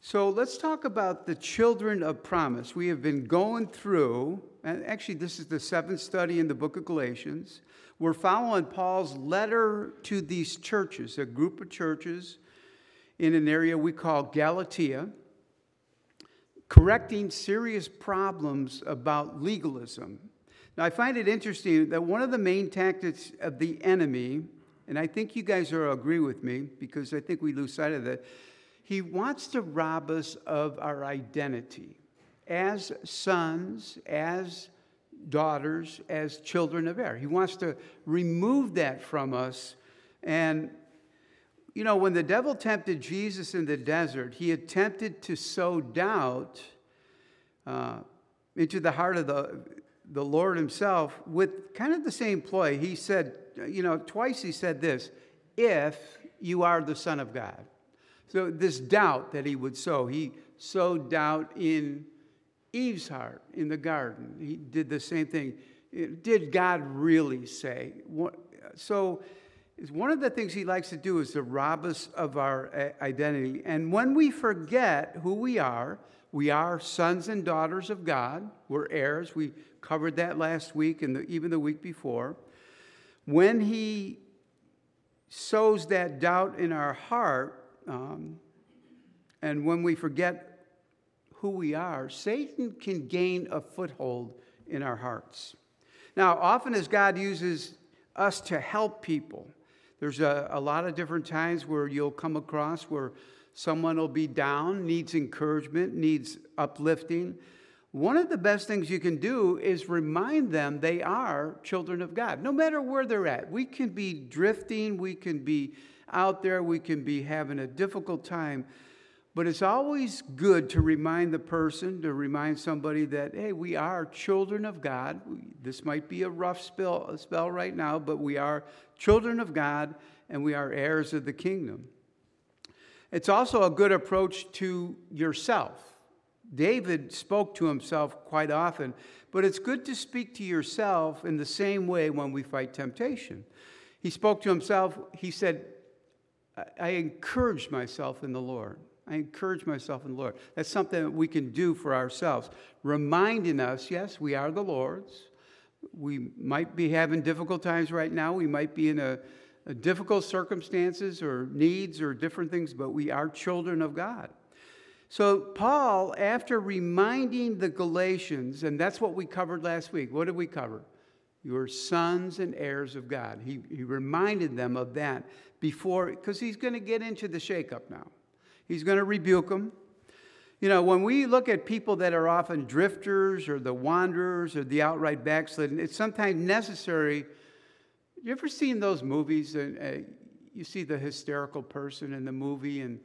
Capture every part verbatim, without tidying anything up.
So let's talk about the children of promise. We have been going through, and actually this is the seventh study in the book of Galatians. We're following Paul's letter to these churches, a group of churches in an area we call Galatia, correcting serious problems about legalism. Now, I find it interesting that one of the main tactics of the enemy, and I think you guys will agree with me because I think we lose sight of that, he wants to rob us of our identity as sons, as daughters, as children of air. He wants to remove that from us. And, you know, when the devil tempted Jesus in the desert, he attempted to sow doubt uh, into the heart of the, the Lord himself with kind of the same ploy. He said, you know, twice he said this, if you are the Son of God. So this doubt that he would sow, he sowed doubt in Eve's heart in the garden. He did the same thing. Did God really say? So one of the things he likes to do is to rob us of our identity. And when we forget who we are, we are sons and daughters of God. We're heirs. We covered that last week and the, even the week before. When he sows that doubt in our heart, Um, and when we forget who we are, Satan can gain a foothold in our hearts. Now, often as God uses us to help people, there's a, a lot of different times where you'll come across where someone will be down, needs encouragement, needs uplifting. One of the best things you can do is remind them they are children of God, no matter where they're at. We can be drifting, we can be out there, we can be having a difficult time, but it's always good to remind the person, to remind somebody that, hey, we are children of God. This might be a rough spell, a spell right now, but we are children of God and we are heirs of the kingdom. It's also a good approach to yourself. David spoke to himself quite often, but it's good to speak to yourself in the same way when we fight temptation. He spoke to himself, he said, I encourage myself in the Lord. I encourage myself in the Lord. That's something that we can do for ourselves. Reminding us, yes, we are the Lord's. We might be having difficult times right now. We might be in a, a difficult circumstances or needs or different things, but we are children of God. So Paul, after reminding the Galatians, and that's what we covered last week. What did we cover? You are sons and heirs of God. He, he reminded them of that before, because he's going to get into the shakeup now. He's going to rebuke them. You know, when we look at people that are often drifters or the wanderers or the outright backslidden, it's sometimes necessary. You ever seen those movies and uh, you see the hysterical person in the movie and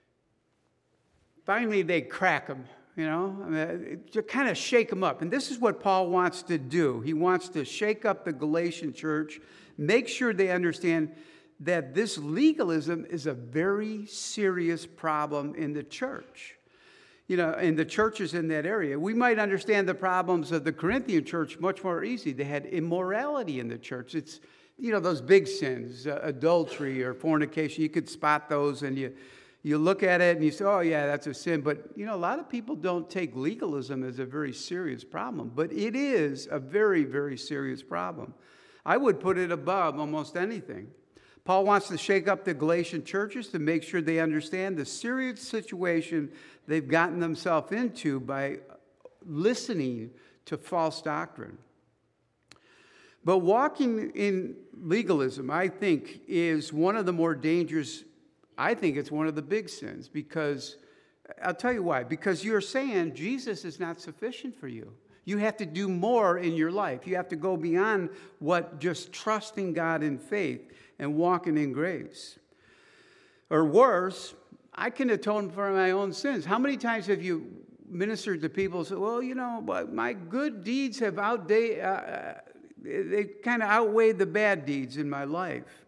finally they crack them? You know, I mean, to kind of shake them up. And this is what Paul wants to do. He wants to shake up the Galatian church, make sure they understand that this legalism is a very serious problem in the church. You know, in the churches in that area. We might understand the problems of the Corinthian church much more easy. They had immorality in the church. It's, you know, those big sins, uh, adultery or fornication. You could spot those and you... You look at it and you say, oh, yeah, that's a sin. But, you know, a lot of people don't take legalism as a very serious problem. But it is a very, very serious problem. I would put it above almost anything. Paul wants to shake up the Galatian churches to make sure they understand the serious situation they've gotten themselves into by listening to false doctrine. But walking in legalism, I think, is one of the more dangerous. I think it's one of the big sins because, I'll tell you why. Because you're saying Jesus is not sufficient for you. You have to do more in your life. You have to go beyond what just trusting God in faith and walking in grace. Or worse, I can atone for my own sins. How many times have you ministered to people and said, well, you know, my good deeds have outday, uh, they kind of outweighed the bad deeds in my life.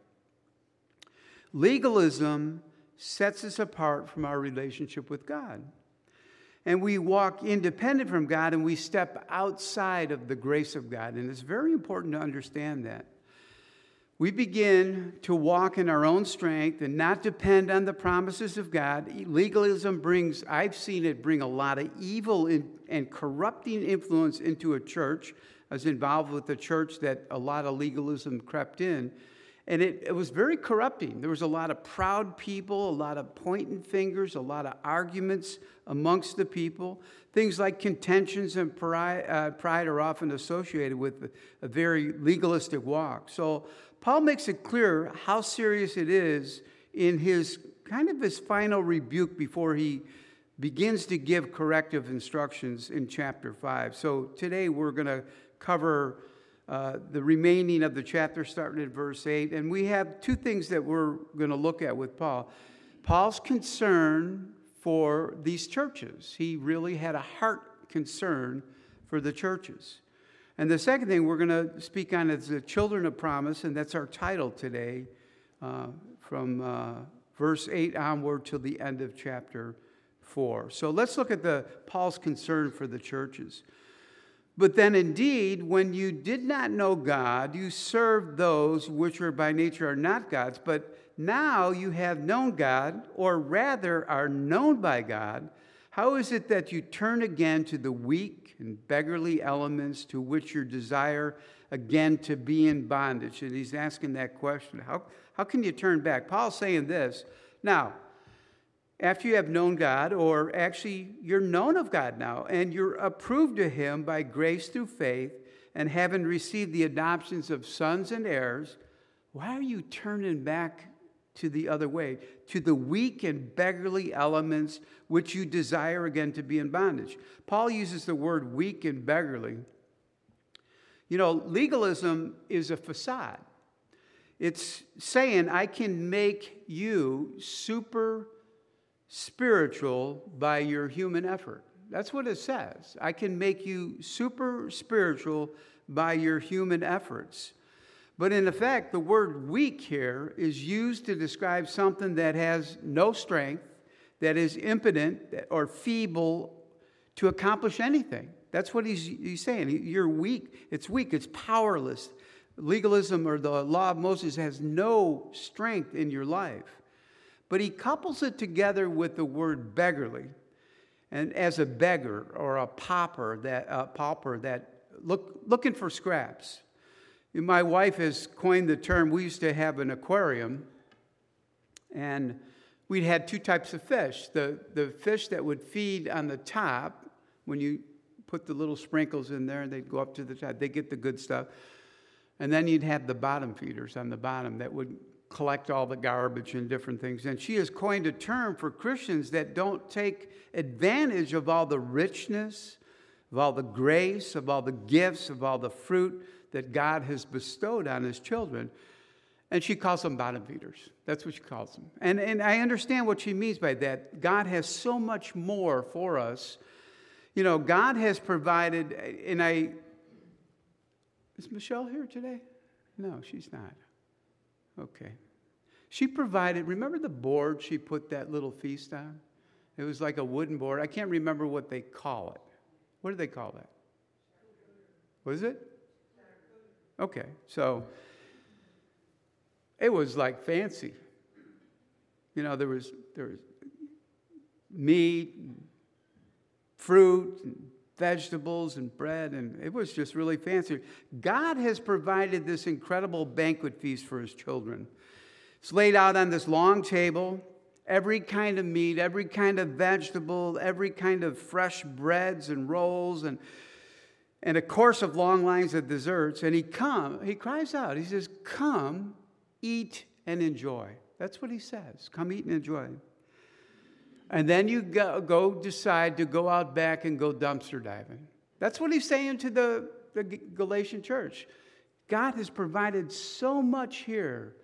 Legalism sets us apart from our relationship with God. And we walk independent from God and we step outside of the grace of God. And it's very important to understand that. we begin to walk in our own strength and not depend on the promises of God. Legalism brings, I've seen it bring a lot of evil in, and corrupting influence into a church. I was involved with a church that a lot of legalism crept in. And it, it was very corrupting. There was a lot of proud people, a lot of pointing fingers, a lot of arguments amongst the people. Things like contentions and pride, uh, pride are often associated with a, a very legalistic walk. So Paul makes it clear how serious it is in his kind of his final rebuke before he begins to give corrective instructions in chapter five. So today we're going to cover Uh, the remaining of the chapter starting at verse eight. And we have two things that we're going to look at with Paul. Paul's concern for these churches. He really had a heart concern for the churches. And the second thing we're going to speak on is the children of promise, and that's our title today, uh, from uh, verse eight onward till the end of chapter four. So let's look at the Paul's concern for the churches. But then indeed, when you did not know God, you served those which were by nature are not gods. But now you have known God, or rather are known by God. How is it that you turn again to the weak and beggarly elements to which your desire again to be in bondage? And he's asking that question. How, how can you turn back? Paul's saying this. Now, after you have known God, or actually you're known of God now, and you're approved to him by grace through faith, and having received the adoptions of sons and heirs, why are you turning back to the other way, to the weak and beggarly elements which you desire again to be in bondage? Paul uses the word weak and beggarly. You know, legalism is a facade. It's saying I can make you super spiritual by your human effort. That's what it says. I can make you super spiritual by your human efforts. But in effect, the word weak here is used to describe something that has no strength, that is impotent or feeble to accomplish anything. That's what he's, he's saying. You're weak. It's weak. It's powerless. Legalism or the law of Moses has no strength in your life. But he couples it together with the word beggarly, and as a beggar or a pauper that a pauper that look looking for scraps. My wife has coined the term. We used to have an aquarium, and we had two types of fish. The the fish that would feed on the top, when you put the little sprinkles in there, and they'd go up to the top. They get the good stuff, and then you'd have the bottom feeders on the bottom that would collect all the garbage and different things. And she has coined a term for Christians that don't take advantage of all the richness, of all the grace, of all the gifts, of all the fruit that God has bestowed on his children. And she calls them bottom feeders. That's what she calls them. And, and I understand what she means by that. God has so much more for us. You know, God has provided, and I, is Michelle here today? No, she's not. Okay. She provided, remember the board she put that little feast on? It was like a wooden board. I can't remember what they call it. What do they call that? What is it? Okay. So it was like fancy. You know, there was there was meat, and fruit, and vegetables and bread, and it was just really fancy. God has provided this incredible banquet feast for his children. It's laid out on this long table, every kind of meat, every kind of vegetable, every kind of fresh breads and rolls, and and a course of long lines of desserts. And he come, he cries out, he says, "Come, eat and enjoy." That's what he says. Come eat and enjoy. And then you go, go decide to go out back and go dumpster diving. That's what he's saying to the, the Galatian church. God has provided so much here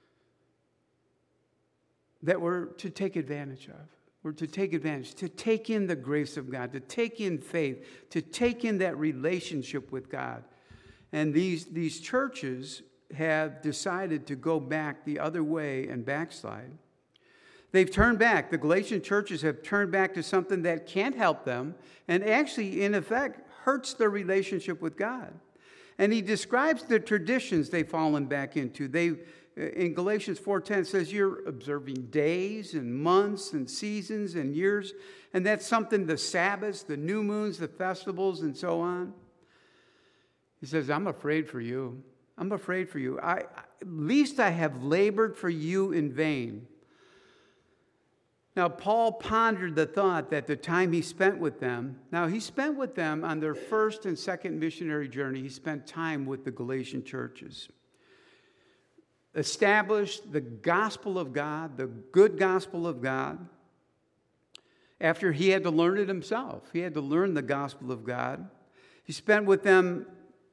that we're to take advantage of. We're to take advantage, to take in the grace of God, to take in faith, to take in that relationship with God. And these, these churches have decided to go back the other way and backslide. They've turned back. The Galatian churches have turned back to something that can't help them and actually, in effect, hurts their relationship with God. And he describes the traditions they've fallen back into. They, in Galatians four ten, says you're observing days and months and seasons and years. And that's something, the Sabbaths, the new moons, the festivals, and so on. He says, I'm afraid for you. I'm afraid for you. I, at least I have labored for you in vain. Now, Paul pondered the thought that the time he spent with them, now he spent with them on their first and second missionary journey, he spent time with the Galatian churches. Established the gospel of God, the good gospel of God, after he had to learn it himself. He had to learn the gospel of God. He spent with them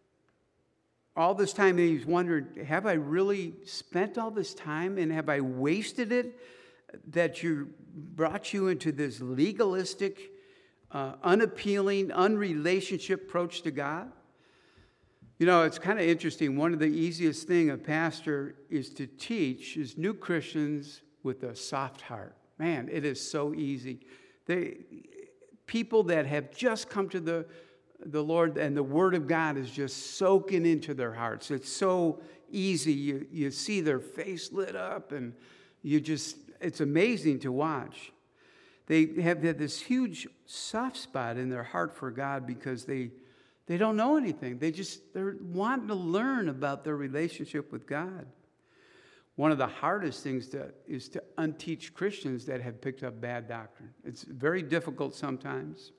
all this time, and he's wondering, have I really spent all this time, and have I wasted it, that you brought you into this legalistic, uh, unappealing, unrelationship approach to God? You know, it's kind of interesting. One of the easiest thing a pastor is to teach is new Christians with a soft heart. Man, it is so easy. They, people that have just come to the, the Lord and the Word of God is just soaking into their hearts. It's so easy. You, you see their face lit up, and you just, it's amazing to watch. They have had this huge soft spot in their heart for God because they they don't know anything. They just, they're wanting to learn about their relationship with God. One of the hardest things to, is to unteach Christians that have picked up bad doctrine. It's very difficult sometimes.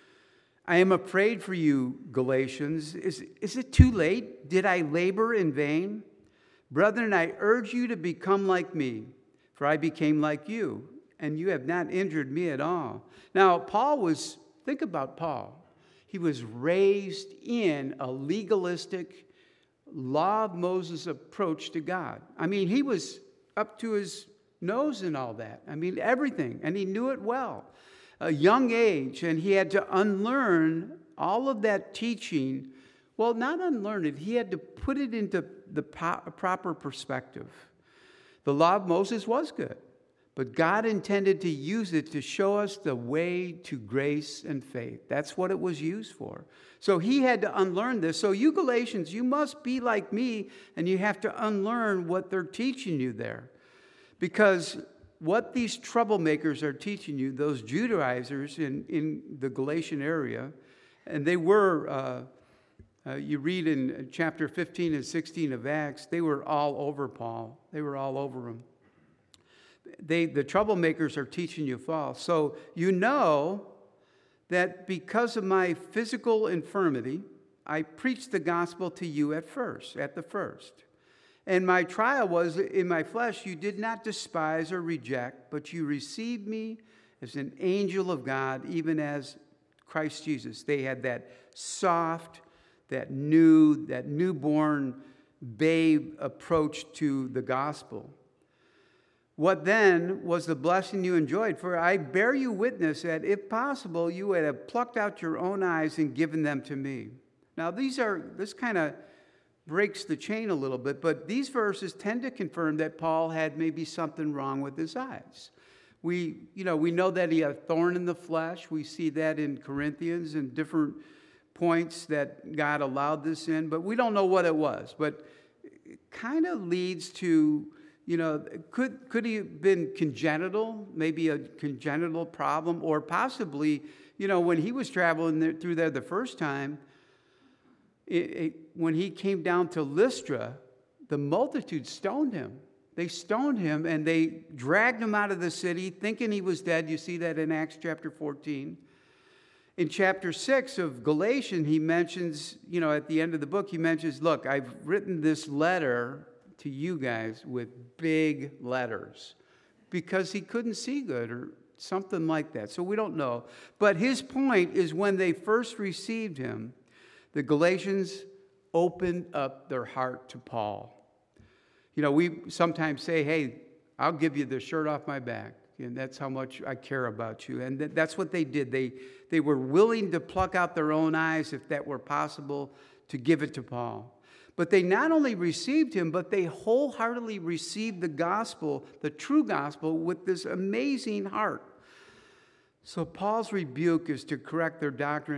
I am afraid for you, Galatians. Is, is it too late? Did I labor in vain? Brethren, I urge you to become like me, for I became like you, and you have not injured me at all. Now, Paul was, think about Paul. He was raised in a legalistic, law of Moses approach to God. I mean, he was up to his nose in all that. I mean, everything, and he knew it well. A young age, and he had to unlearn all of that teaching. Well, not unlearn it. He had to put it into the proper perspective. The law of Moses was good, but God intended to use it to show us the way to grace and faith. That's what it was used for. So he had to unlearn this. So you Galatians, you must be like me, and you have to unlearn what they're teaching you there. Because what these troublemakers are teaching you, those Judaizers in, in the Galatian area, and they were, uh, uh, you read in chapter fifteen and sixteen of Acts, they were all over Paul. They were all over him. They, the troublemakers are teaching you false. So you know that because of my physical infirmity, I preached the gospel to you at first, at the first. And my trial was in my flesh, you did not despise or reject, but you received me as an angel of God, even as Christ Jesus. They had that soft, that new, that newborn babe approach to the gospel. What then was the blessing you enjoyed? For I bear you witness that, if possible, you would have plucked out your own eyes and given them to me. Now, these are, this kind of breaks the chain a little bit, but these verses tend to confirm that Paul had maybe something wrong with his eyes. We, you know, we know that he had a thorn in the flesh. We see that in Corinthians and different points that God allowed this in, but we don't know what it was. But it kind of leads to, you know, could could he have been congenital, maybe a congenital problem, or possibly, you know, when he was traveling there, through there the first time, it, it, when he came down to Lystra, the multitude stoned him. They stoned him, and they dragged him out of the city, thinking he was dead. You see that in Acts chapter fourteen. In chapter six of Galatians, he mentions, you know, at the end of the book, he mentions, look, I've written this letter to you guys with big letters, because he couldn't see good or something like that. So we don't know. But his point is, when they first received him, the Galatians opened up their heart to Paul. You know, we sometimes say, hey, I'll give you the shirt off my back, and that's how much I care about you. And that's what they did. They, they were willing to pluck out their own eyes, if that were possible, to give it to Paul. But they not only received him, but they wholeheartedly received the gospel, the true gospel, with this amazing heart. So Paul's rebuke is to correct their doctrine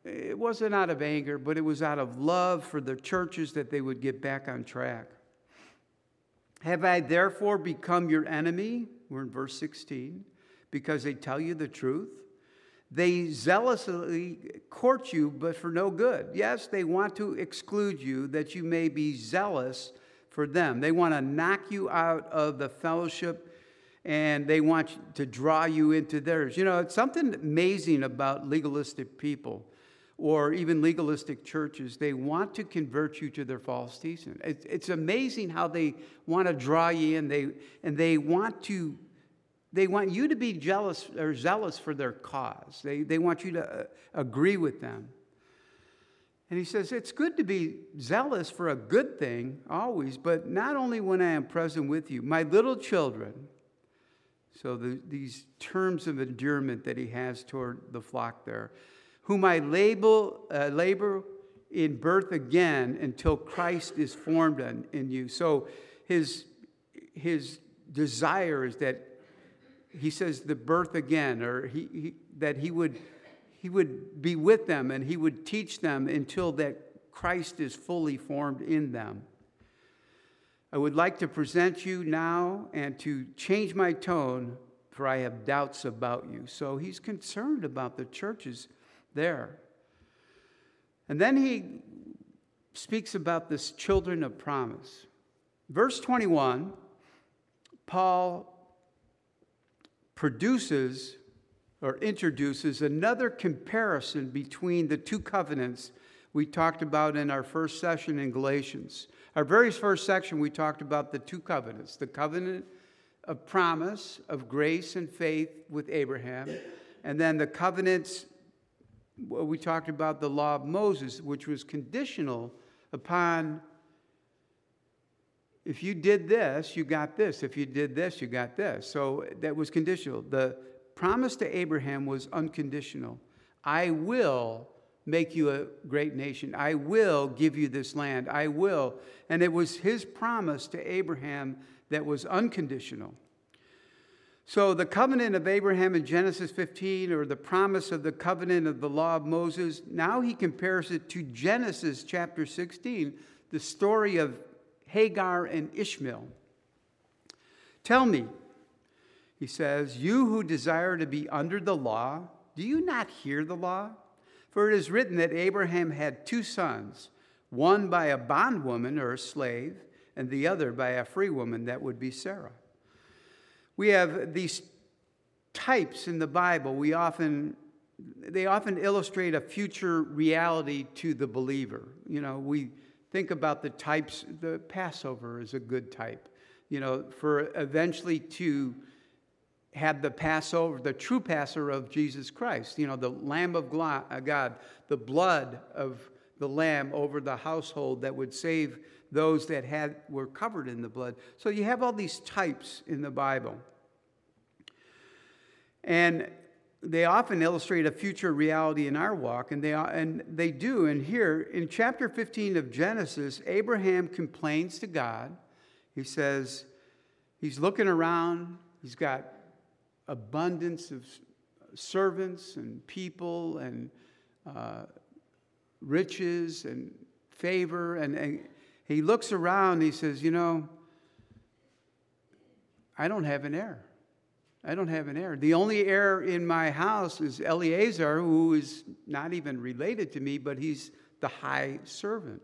it wasn't out of anger, but it was out of love for the churches that they would get back on track. Have I therefore become your enemy? We're in verse sixteen. Because they tell you the truth? They zealously court you, but for no good. Yes, they want to exclude you, that you may be zealous for them. They want to knock you out of the fellowship, and they want to draw you into theirs. You know, it's something amazing about legalistic people, or even legalistic churches. They want to convert you to their false teaching. It's, it's amazing how they want to draw you in. They and they want to. They want you to be jealous or zealous for their cause. They, they want you to uh, agree with them. And he says, it's good to be zealous for a good thing, always, but not only when I am present with you. My little children, so the, these terms of endearment that he has toward the flock there, whom I label, uh, labor in birth again until Christ is formed in, in you. So his, his desire is that he says the birth again, or he, he, that he would, he would be with them and he would teach them until that Christ is fully formed in them. I would like to present you now and to change my tone, for I have doubts about you. So he's concerned about the churches there. And then he speaks about this children of promise. Verse twenty-one, Paul produces or introduces another comparison between the two covenants we talked about in our first session in Galatians. Our very first section, we talked about the two covenants, the covenant of promise, of grace and faith with Abraham, and then the covenants, we talked about the law of Moses, which was conditional upon, if you did this, you got this. If you did this, you got this. So that was conditional. The promise to Abraham was unconditional. I will make you a great nation. I will give you this land. I will. And it was his promise to Abraham that was unconditional. So the covenant of Abraham in Genesis fifteen, or the promise of the covenant of the law of Moses, now he compares it to Genesis chapter sixteen, the story of Hagar and Ishmael. Tell me, he says, you who desire to be under the law, do you not hear the law? For it is written that Abraham had two sons, one by a bondwoman or a slave, and the other by a free woman, that would be Sarah. We have these types in the Bible. We often, they often illustrate a future reality to the believer. You know, we think about the types. The Passover is a good type, you know, for eventually to have the Passover, the true Passover of Jesus Christ, you know, the Lamb of God, the blood of the Lamb over the household that would save those that had were covered in the blood. So you have all these types in the Bible. And they often illustrate a future reality in our walk, and they and they do. And here in chapter fifteen of Genesis, Abraham complains to God. He says he's looking around. He's got abundance of servants and people and uh, riches and favor, and, and he looks around. And he says, "You know, I don't have an heir. I don't have an heir. The only heir in my house is Eliezer, who is not even related to me, but he's the high servant.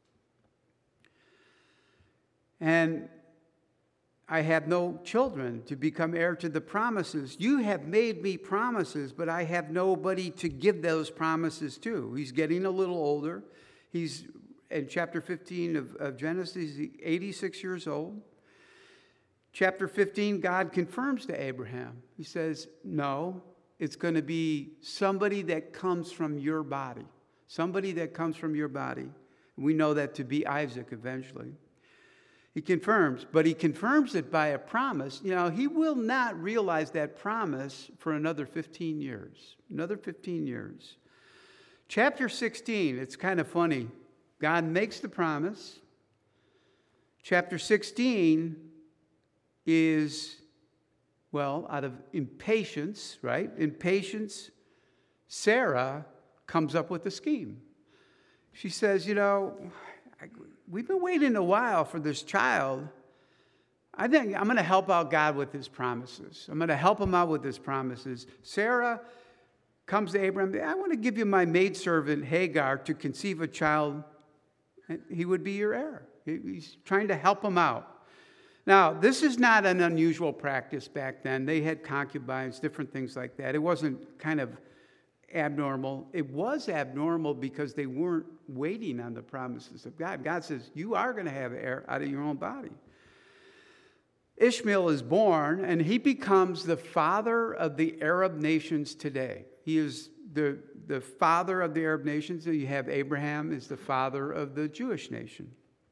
And I have no children to become heir to the promises. You have made me promises, but I have nobody to give those promises to." He's getting a little older. He's, in chapter fifteen of, of Genesis, he's eighty-six years old. Chapter fifteen, God confirms to Abraham. He says, no, it's going to be somebody that comes from your body. Somebody that comes from your body. We know that to be Isaac eventually. He confirms, but he confirms it by a promise. You know, he will not realize that promise for another fifteen years. Another fifteen years. Chapter sixteen, it's kind of funny. God makes the promise. Chapter sixteen is, well, out of impatience, right? Impatience, Sarah comes up with a scheme. She says, you know, we've been waiting a while for this child. I think I'm going to help out God with his promises. I'm going to help him out with his promises. Sarah comes to Abraham. I want to give you my maidservant Hagar to conceive a child. He would be your heir. He's trying to help him out. Now, this is not an unusual practice back then. They had concubines, different things like that. It wasn't kind of abnormal. It was abnormal because they weren't waiting on the promises of God. God says, you are going to have an heir out of your own body. Ishmael is born, and he becomes the father of the Arab nations today. He is the, the father of the Arab nations. You have Abraham is the father of the Jewish nation.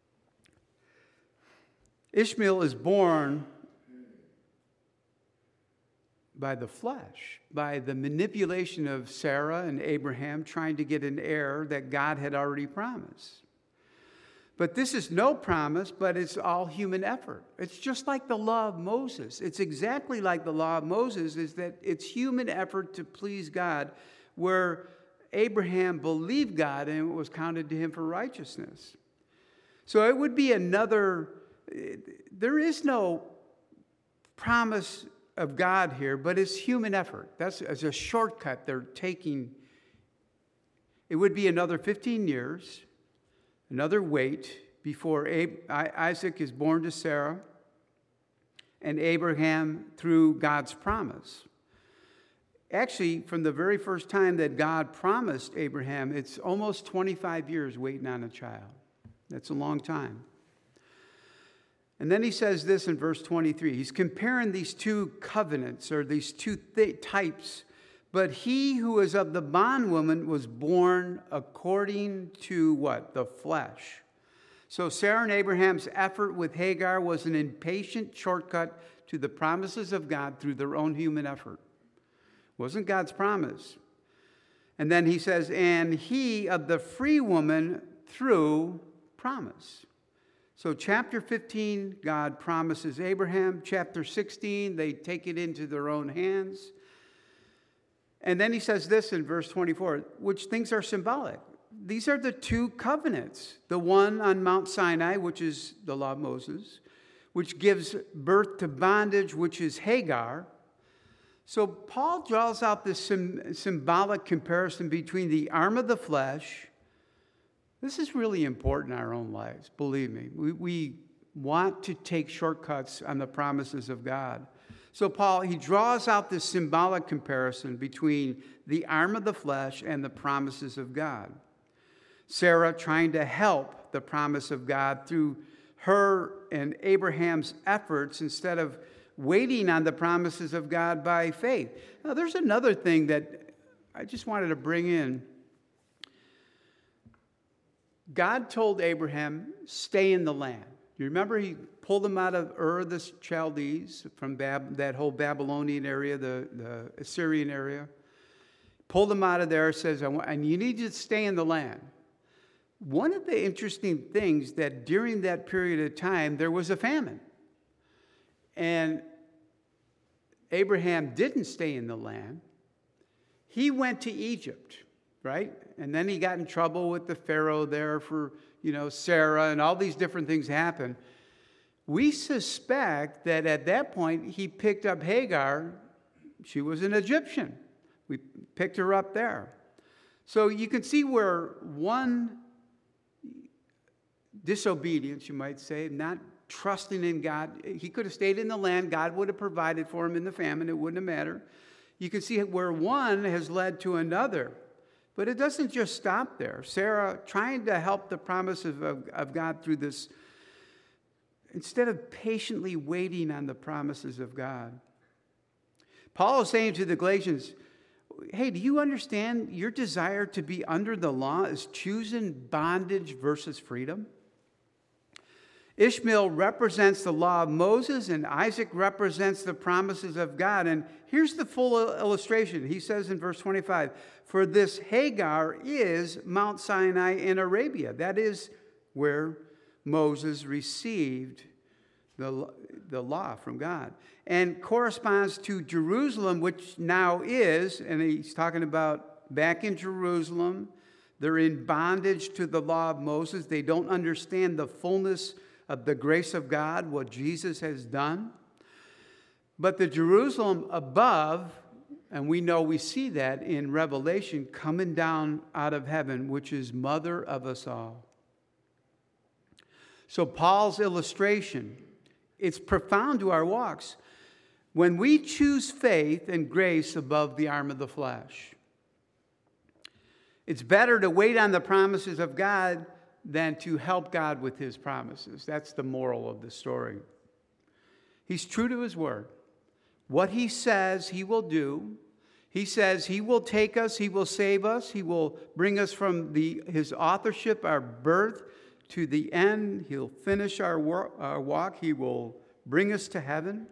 Ishmael is born by the flesh, by the manipulation of Sarah and Abraham trying to get an heir that God had already promised. But this is no promise, but it's all human effort. It's just like the law of Moses. It's exactly like the law of Moses, is that it's human effort to please God, where Abraham believed God and it was counted to him for righteousness. So it would be another, there is no promise of God here, but it's human effort. That's as a shortcut they're taking. It would be another fifteen years, another wait before Isaac is born to Sarah and Abraham through God's promise. Actually, from the very first time that God promised Abraham, it's almost twenty-five years waiting on a child. That's a long time. And then he says this in verse twenty-three. He's comparing these two covenants, or these two th- types. But he who is of the bondwoman was born according to what? The flesh. So Sarah and Abraham's effort with Hagar was an impatient shortcut to the promises of God through their own human effort. It wasn't God's promise. And then he says, and he of the free woman through promise. So chapter fifteen, God promises Abraham. Chapter sixteen, they take it into their own hands. And then he says this in verse twenty-four, which things are symbolic. These are the two covenants. The one on Mount Sinai, which is the law of Moses, which gives birth to bondage, which is Hagar. So Paul draws out this sim- symbolic comparison between the arm of the flesh. This is really important in our own lives, believe me. We, we want to take shortcuts on the promises of God. So Paul, he draws out this symbolic comparison between the arm of the flesh and the promises of God. Sarah trying to help the promise of God through her and Abraham's efforts instead of waiting on the promises of God by faith. Now, there's another thing that I just wanted to bring in. God told Abraham, stay in the land. You remember he pulled him out of Ur of the Chaldees, from Bab- that whole Babylonian area, the, the Assyrian area. Pulled him out of there, says, I want, and you need to stay in the land. One of the interesting things that during that period of time, there was a famine. And Abraham didn't stay in the land. He went to Egypt, right? And then he got in trouble with the Pharaoh there for, you know, Sarah, and all these different things happened. We suspect that at that point, he picked up Hagar. She was an Egyptian. We picked her up there. So you can see where one disobedience, you might say, not trusting in God. He could have stayed in the land. God would have provided for him in the famine. It wouldn't have mattered. You can see where one has led to another. But it doesn't just stop there. Sarah trying to help the promises of, of God through this, instead of patiently waiting on the promises of God. Paul is saying to the Galatians, hey, do you understand your desire to be under the law is choosing bondage versus freedom? Ishmael represents the law of Moses, and Isaac represents the promises of God. And here's the full illustration. He says in verse twenty-five, for this Hagar is Mount Sinai in Arabia. That is where Moses received the, the law from God. And corresponds to Jerusalem, which now is, and he's talking about back in Jerusalem. They're in bondage to the law of Moses. They don't understand the fullness of the grace of God, what Jesus has done. But the Jerusalem above, and we know we see that in Revelation, coming down out of heaven, which is mother of us all. So Paul's illustration, it's profound to our walks. When we choose faith and grace above the arm of the flesh, it's better to wait on the promises of God than to help God with his promises. That's the moral of the story. He's true to his word. What he says, he will do. He says he will take us, he will save us, he will bring us from the, his authorship, our birth, to the end. He'll finish our, work, our walk. He will bring us to heaven.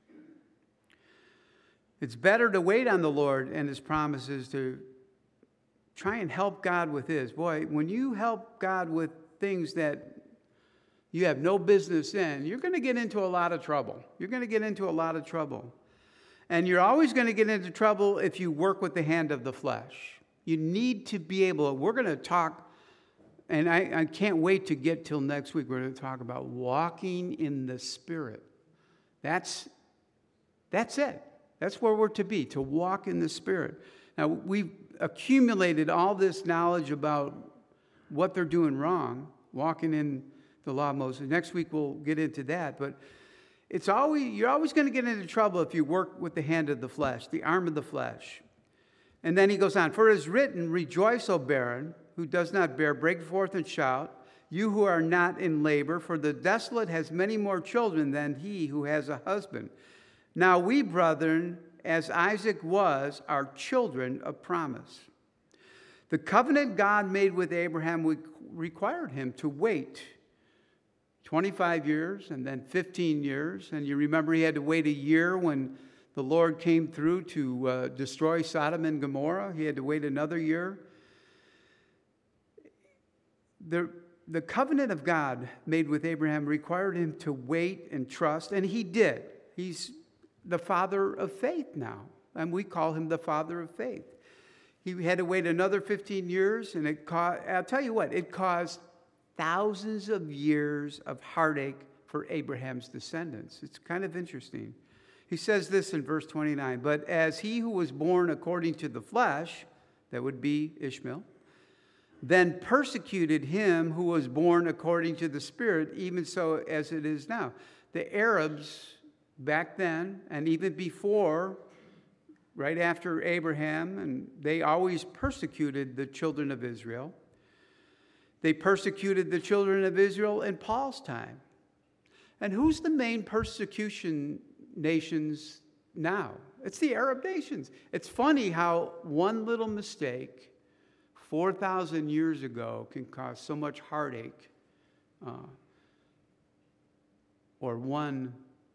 It's better to wait on the Lord and his promises to try and help God with his. Boy, when you help God with things that you have no business in, you're going to get into a lot of trouble. You're going to get into a lot of trouble. And you're always going to get into trouble if you work with the hand of the flesh. You need to be able, we're going to talk, and I, I can't wait to get till next week. We're going to talk about walking in the Spirit. That's, that's it. That's where we're to be, to walk in the Spirit. Now, we've accumulated all this knowledge about what they're doing wrong, walking in the law of Moses. Next week we'll get into that, but it's always you're always going to get into trouble if you work with the hand of the flesh, the arm of the flesh. And then he goes on, for it is written, rejoice, O barren, who does not bear, break forth and shout, you who are not in labor, for the desolate has many more children than he who has a husband. Now we, brethren, as Isaac was, are children of promise. The covenant God made with Abraham required him to wait twenty-five years and then fifteen years. And you remember he had to wait a year when the Lord came through to uh, destroy Sodom and Gomorrah. He had to wait another year. The, the covenant of God made with Abraham required him to wait and trust, and he did. He's the father of faith now, and we call him the father of faith. He had to wait another fifteen years, and it caused, I'll tell you what, it caused thousands of years of heartache for Abraham's descendants. It's kind of interesting. He says this in verse twenty-nine, but as he who was born according to the flesh, that would be Ishmael, then persecuted him who was born according to the Spirit, even so as it is now. The Arabs back then, and even before, right after Abraham, and they always persecuted the children of Israel. They persecuted the children of Israel in Paul's time. And who's the main persecution nations now? It's the Arab nations. It's funny how one little mistake four thousand years ago can cause so much heartache, uh, or one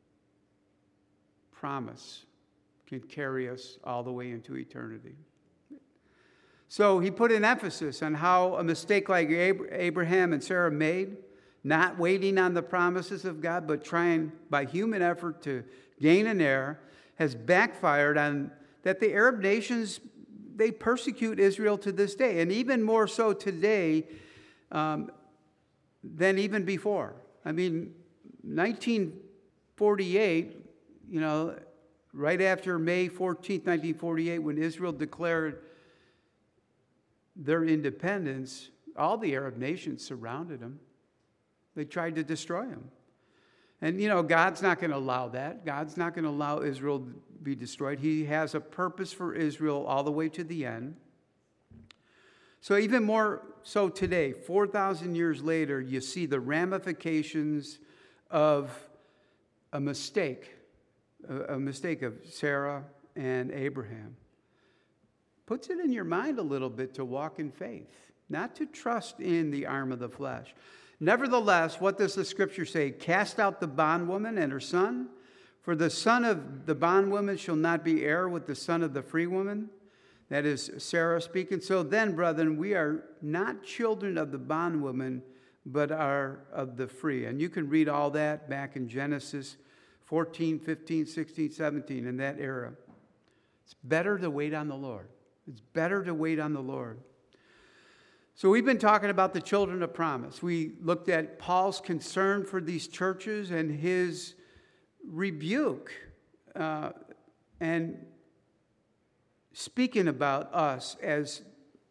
promise can carry us all the way into eternity. So he put an emphasis on how a mistake like Abraham and Sarah made, not waiting on the promises of God, but trying by human effort to gain an heir, has backfired on that the Arab nations, they persecute Israel to this day, and even more so today um, than even before. I mean, nineteen forty-eight, you know, right after May fourteenth, nineteen forty-eight, when Israel declared their independence, all the Arab nations surrounded them. They tried to destroy them. And, you know, God's not going to allow that. God's not going to allow Israel to be destroyed. He has a purpose for Israel all the way to the end. So even more so today, four thousand years later, you see the ramifications of a mistake, a, a mistake of Sarah and Abraham. Puts it in your mind a little bit to walk in faith, not to trust in the arm of the flesh. Nevertheless, what does the scripture say? Cast out the bondwoman and her son, for the son of the bondwoman shall not be heir with the son of the free woman. That is Sarah speaking. So then, brethren, we are not children of the bondwoman, but are of the free. And you can read all that back in Genesis fourteen, fifteen, sixteen, seventeen, in that era. It's better to wait on the Lord. It's better to wait on the Lord. So we've been talking about the children of promise. We looked at Paul's concern for these churches and his rebuke uh, and speaking about us as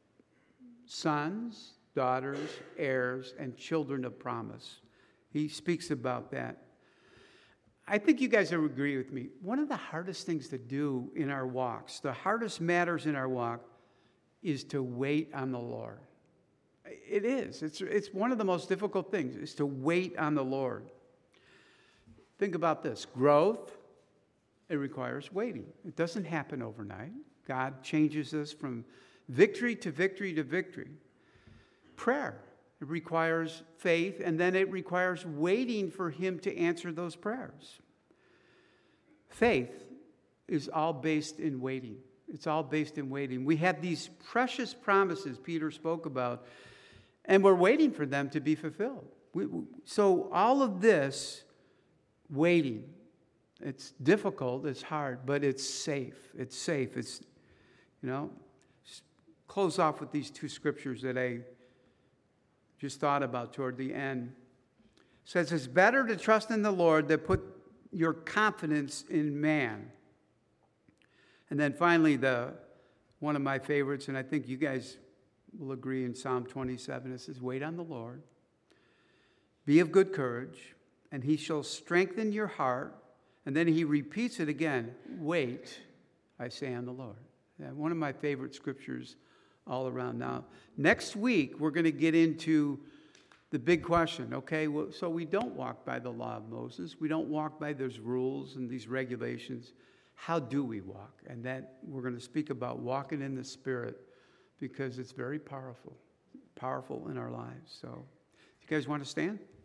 sons, daughters, heirs, and children of promise. He speaks about that. I think you guys will agree with me. One of the hardest things to do in our walks, the hardest matters in our walk, is to wait on the Lord. It is. It's, it's one of the most difficult things, is to wait on the Lord. Think about this. Growth, it requires waiting. It doesn't happen overnight. God changes us from victory to victory to victory. Prayer, it requires faith, and then it requires waiting for Him to answer those prayers. Faith is all based in waiting. It's all based in waiting. We have these precious promises Peter spoke about, and we're waiting for them to be fulfilled. We, so all of this, waiting, it's difficult, it's hard, but it's safe. It's safe. It's, you know, just close off with these two scriptures that I just thought about toward the end. It says, it's better to trust in the Lord than put your confidence in man. And then finally, the one of my favorites, and I think you guys will agree, in Psalm twenty-seven, it says, wait on the Lord, be of good courage, and He shall strengthen your heart. And then he repeats it again, wait, I say, on the Lord. Yeah, one of my favorite scriptures all around. Now, next week, we're going to get into the big question, okay? Well, so we don't walk by the law of Moses. We don't walk by those rules and these regulations. How do we walk? And that we're going to speak about walking in the Spirit, because it's very powerful, powerful in our lives. So, you guys want to stand?